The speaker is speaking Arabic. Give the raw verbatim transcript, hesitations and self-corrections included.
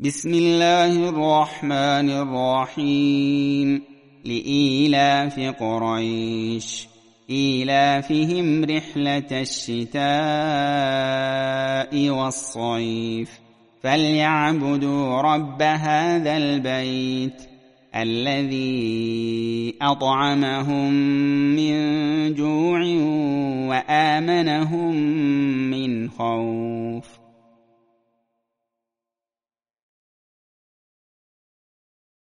بسم الله الرحمن الرحيم. لإيلاف قريش إيلافهم رحلة الشتاء والصيف فليعبدوا رب هذا البيت الذي أطعمهم من جوع وآمنهم من خوف.